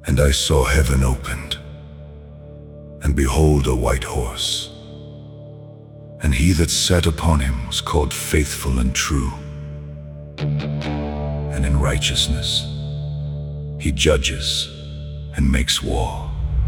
And I saw heaven opened, and behold a white horse. And he that sat upon him was called Faithful and True. And in righteousness he judges and makes war.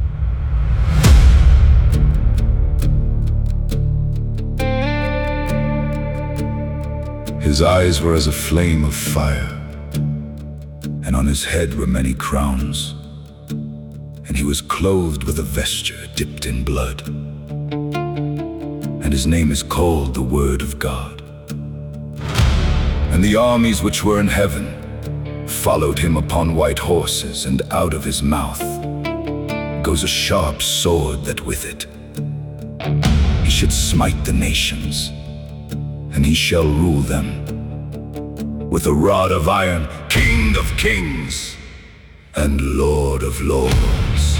His eyes were as a flame of fire, and on his head were many crowns. And he was clothed with a vesture dipped in blood. And his name is called the Word of God. And the armies which were in heaven followed him upon white horses, and out of his mouth goes a sharp sword, that with it he should smite the nations, and he shall rule them with a rod of iron, King of kings and Lord of lords.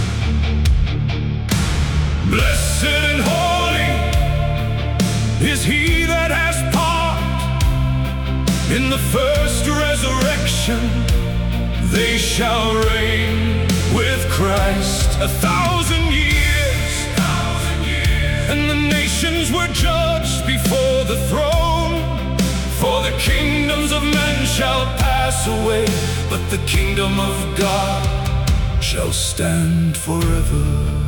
Blessed and holy is he that has part in the first resurrection. They shall reign with Christ 1,000 years. And the nations were judged before the throne. For the kingdoms of men shall pass away, but the kingdom of God shall stand forever.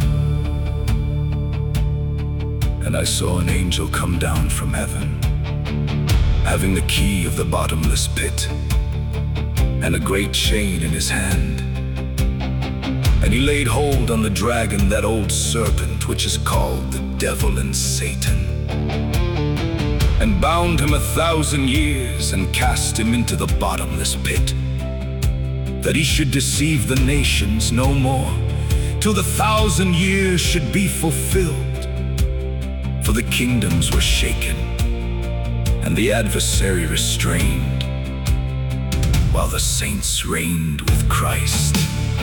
And I saw an angel come down from heaven, having the key of the bottomless pit, and a great chain in his hand. And he laid hold on the dragon, that old serpent, which is called the devil and Satan, and bound him 1,000 years, and cast him into the bottomless pit, that he should deceive the nations no more, till the 1,000 years should be fulfilled. For the kingdoms were shaken, and the adversary restrained, while the saints reigned with Christ.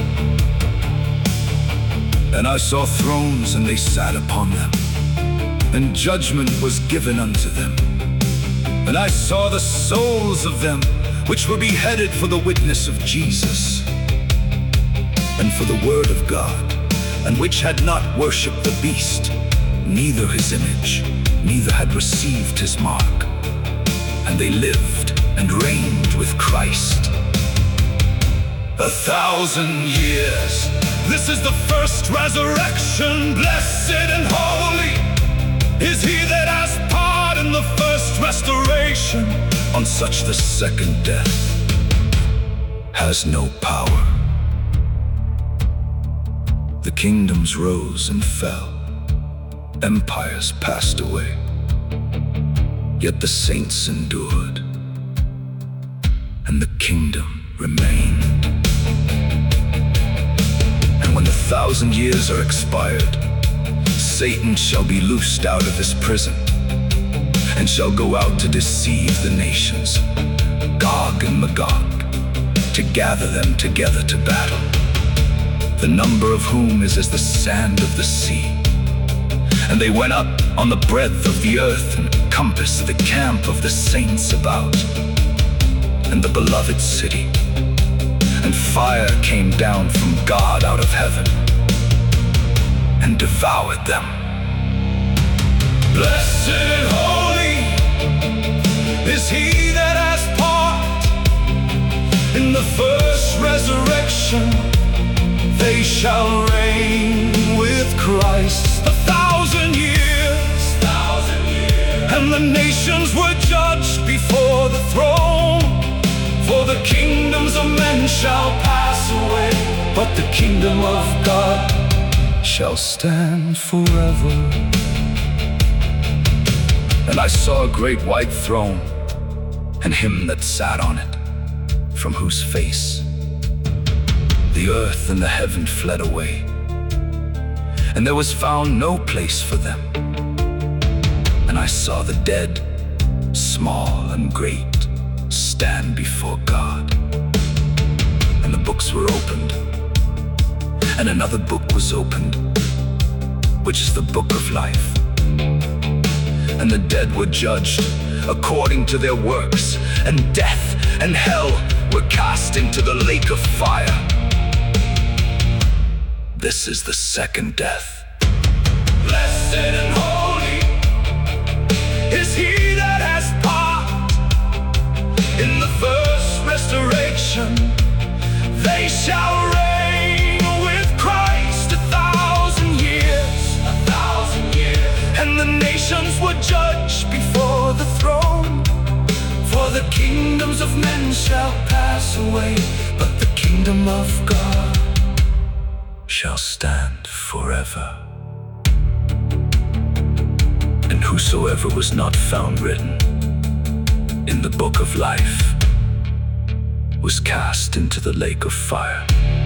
And I saw thrones, and they sat upon them, and judgment was given unto them. And I saw the souls of them which were beheaded for the witness of Jesus, and for the word of God, and which had not worshipped the beast, neither his image, neither had received his mark. And they lived and reigned with Christ 1,000 years. This is the first resurrection. Blessed and holy is he that has part in the first restoration. On such the second death has no power. The kingdoms rose and fell, empires passed away, yet the saints endured, and the kingdom remained. And when the 1,000 years are expired, Satan shall be loosed out of his prison, and shall go out to deceive the nations, Gog and Magog, to gather them together to battle, the number of whom is as the sand of the sea. And they went up on the breadth of the earth, and compassed the camp of the saints about, and the beloved city. And fire came down from God out of heaven, and devoured them. Blessed and holy is he that has part in the first resurrection. They shall reign with Christ 1,000 years. And the nations were judged before the throne. For the kingdoms of men shall pass away, but the kingdom of God shall stand forever. And I saw a great white throne, and him that sat on it, from whose face the earth and the heaven fled away, and there was found no place for them. And I saw the dead, small and great, stand before God. And the books were opened, and another book was opened, which is the book of life. And the dead were judged according to their works, and death and hell were cast into the lake of fire. This is the second death. Blessed and holy is he that has part in the first restoration. They shall reign with Christ 1,000 years. 1,000 years. And the nations were judged before the throne. For the kingdoms of men shall pass away, but the kingdom of God shall stand forever. And whosoever was not found written in the book of life was cast into the lake of fire.